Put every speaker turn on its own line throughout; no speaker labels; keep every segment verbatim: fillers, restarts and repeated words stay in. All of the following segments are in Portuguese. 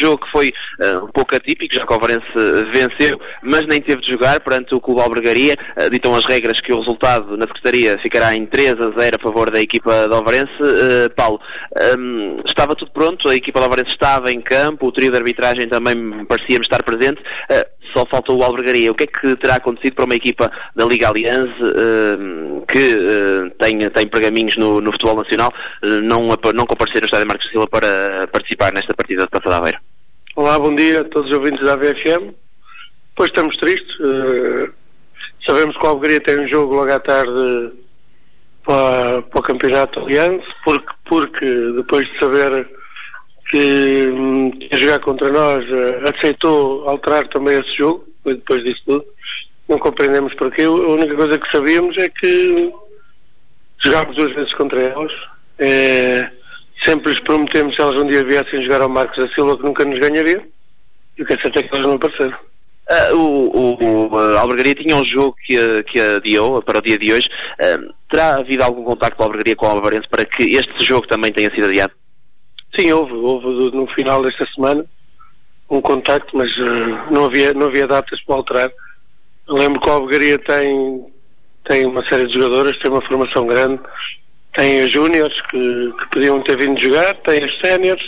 jogo que foi uh, um pouco atípico, já que o Alvarense venceu, mas nem teve de jogar perante o Clube Albergaria. Uh, ditam as regras que o resultado na Secretaria ficará em três a zero a favor da equipa de Alvarense. Uh, Paulo, um, estava tudo pronto, a equipa de Alvarense estava em campo, o trio de arbitragem também parecia-me estar presente, uh, só faltou o Albergaria. O que é que terá acontecido para uma equipa da Liga Aliança uh, que uh, tem, tem pergaminhos no, no futebol nacional uh, não, não comparecer no Estádio Marcos Silva para participar nesta partida de Taça de Aveiro?
Olá, bom dia a todos os ouvintes da A V F M. Pois estamos tristes. Uh, sabemos que o Albergaria tem um jogo logo à tarde para, para o Campeonato Aliança, porque, porque depois de saber que hum, ia jogar contra nós, uh, aceitou alterar também esse jogo, depois disso tudo. Não compreendemos porquê. A única coisa que sabíamos é que jogámos duas vezes contra eles. É, sempre lhes prometemos que eles um dia viessem jogar ao Marcos da Silva, que nunca nos ganharia, e o que é certo é que eles não apareceram.
Uh, o, o, o a Albergaria tinha um jogo que, que adiou para o dia de hoje. Uh, terá havido algum contacto da Albergaria com o Alvarense para que este jogo também tenha sido adiado?
Sim, houve, houve no final desta semana um contacto, mas uh, não, havia, não havia datas para alterar. Eu lembro que o Albergaria tem, tem uma série de jogadoras, tem uma formação grande, tem os júniores que, que podiam ter vindo jogar, tem os séniores.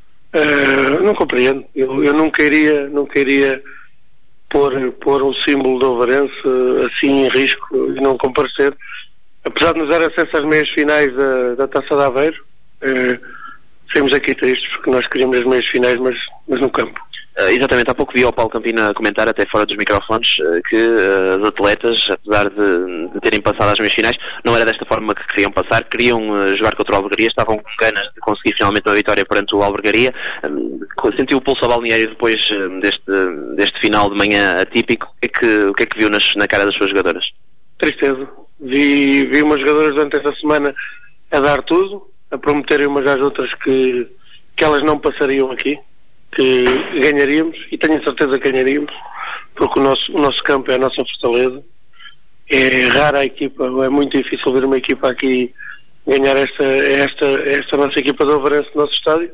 Uh, não compreendo. Eu, eu nunca iria, nunca iria pôr, pôr um símbolo do Alvarense assim em risco e não comparecer. Apesar de nos dar acesso às meias finais da, da Taça de Aveiro, uh, saímos aqui tristes porque nós queríamos as meias finais, mas, mas no campo.
Uh, exatamente, há pouco vi o Paulo Campina comentar, até fora dos microfones, uh, que uh, os atletas, apesar de, de terem passado às meias finais, não era desta forma que queriam passar, queriam uh, jogar contra o Albergaria, estavam com ganas de conseguir finalmente uma vitória perante o Albergaria. Um, sentiu o pulso ao balneário depois uh, deste, deste final de manhã atípico. O que é que, o que, é que viu nas, na cara das suas jogadoras?
Tristeza. Vi, vi umas jogadoras durante esta semana a dar tudo, a prometerem umas às outras que, que elas não passariam aqui, que ganharíamos, e tenho a certeza que ganharíamos, porque o nosso, o nosso campo é a nossa fortaleza. É rara a equipa, é muito difícil ver uma equipa aqui ganhar esta, esta, esta nossa equipa do Alvarense no nosso estádio.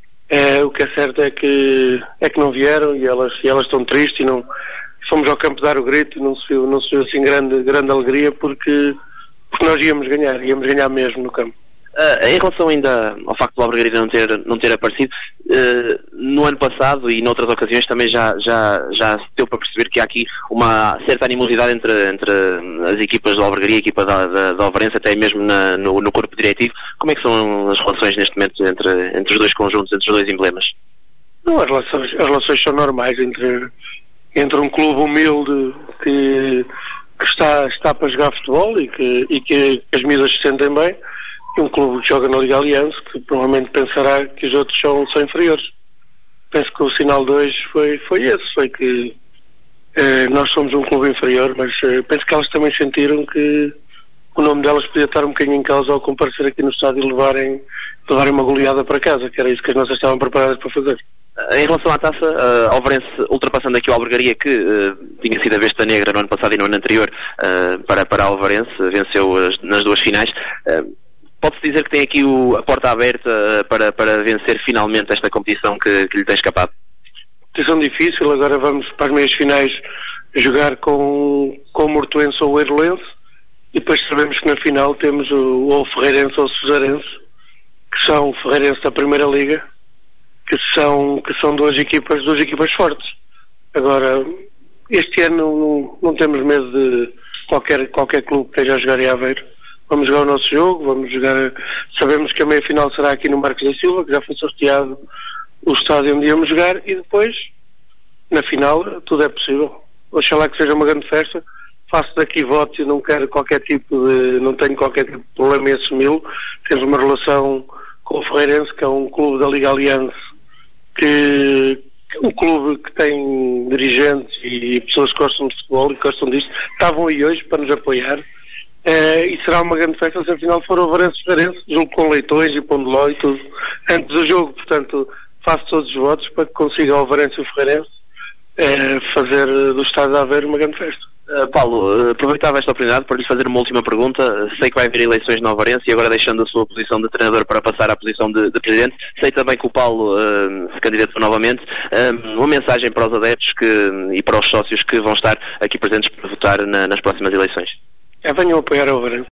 É, o que é certo é que, é que não vieram e elas, e elas estão tristes e não fomos ao campo dar o grito e não se viu, não se viu assim grande, grande alegria porque, porque nós íamos ganhar, íamos ganhar mesmo no campo.
Uh, em relação ainda ao facto do Albergaria não ter, não ter aparecido, uh, no ano passado e noutras ocasiões também já, já, já se deu para perceber que há aqui uma certa animosidade entre, entre as equipas do Albergaria e a equipa da, da, da Alvarense, até mesmo na, no, no corpo diretivo. Como é que são as relações neste momento entre, entre os dois conjuntos, entre os dois emblemas?
Não, as relações, as relações são normais entre, entre um clube humilde que, que está, está para jogar futebol e que, e que as miúdas se sentem bem, um clube que joga na Liga Aliança, que provavelmente pensará que os outros são, são inferiores. Penso que o sinal de hoje foi, foi esse, foi que eh, nós somos um clube inferior, mas eh, penso que elas também sentiram que o nome delas podia estar um bocadinho em causa ao comparecer aqui no estádio e levarem, levarem uma goleada para casa, que era isso que as nossas estavam preparadas para fazer.
Em relação à taça, uh, Alvarense, ultrapassando aqui o Albergaria, que uh, tinha sido a besta negra no ano passado e no ano anterior, uh, para, para a Alvarense, venceu as, nas duas finais. Uh, Pode-se dizer que tem aqui o, a porta aberta para, para vencer finalmente esta competição que, que lhe tem escapado?
Competição difícil, agora vamos para as meias finais jogar com, com o Mortoense ou o Eirolense, e depois sabemos que na final temos o, ou o Ferreirense ou o Cesarense, que são o Ferreirense da Primeira Liga, que são, que são duas equipas, duas equipas fortes. Agora, este ano não, não temos medo de qualquer, qualquer clube que esteja a jogar em Aveiro. Vamos jogar o nosso jogo, vamos jogar. Sabemos que a meia-final será aqui no Marcos da Silva, que já foi sorteado o estádio onde íamos jogar, e depois, na final, tudo é possível. Oxalá que seja uma grande festa. Faço daqui votos e não quero qualquer tipo de. Não tenho qualquer tipo de problema em assumi-lo. Temos uma relação com o Ferreirense, que é um clube da Liga Aliança, que, que é um clube que tem dirigentes e pessoas que gostam de futebol e que gostam disto. Estavam aí hoje para nos apoiar. Uh, e será uma grande festa se afinal for o Alvarense Ferreirense, junto com leitões e pão de ló e tudo, antes do jogo. Portanto, faço todos os votos para que consiga o Alvarense e o Ferreirense uh, fazer do Estado de Aveiro uma grande festa.
Uh, Paulo, uh, aproveitava esta oportunidade para lhe fazer uma última pergunta. Sei que vai haver eleições no Ovarense e agora deixando a sua posição de treinador para passar à posição de, de presidente, sei também que o Paulo uh, se candidatou novamente. Uh, uma mensagem para os adeptos que, e para os sócios que vão estar aqui presentes para votar na, nas próximas eleições.
É, venham apoiar o Ovarense.